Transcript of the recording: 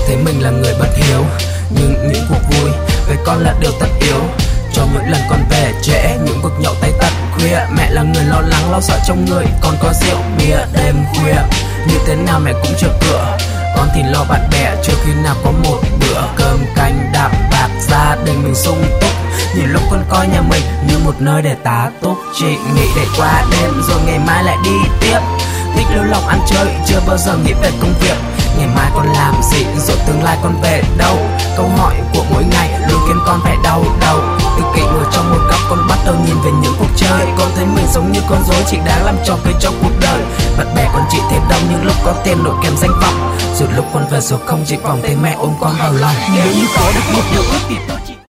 thấy mình là người bất hiếu, nhưng những cuộc vui với con là điều tất yếu. Cho những lần con về trễ, những cuộc nhậu tay tắt khuya, mẹ là người lo lắng lo sợ trong người con có rượu bia. Đêm khuya như thế nào mẹ cũng chờ cửa, con thì lo bạn bè chưa khi nào có một bữa cơm canh đạm bạc, gia đình mình sung túc. Nhiều lúc con coi nhà mình như một nơi để tá túc, chị nghĩ để qua đêm rồi ngày mai lại đi tiếp. Thích lưu lòng ăn chơi, chưa bao giờ nghĩ về công việc. Ngày mai con làm gì, rồi tương lai con về đâu? Câu hỏi của mỗi ngày luôn khiến con phải đau đầu. Tự kỷ ngồi trong một góc, con bắt đầu nhìn về những cuộc chơi. Con thấy mình giống như con rối chỉ đáng làm trò cười trong cuộc đời. Bạn bè con chỉ thêm đông những lúc có tiền nổi kèm danh vọng, rồi lúc con về số không chỉ vòng thấy mẹ ôm con vào lòng. Nếu như có được một điều ước thì tôi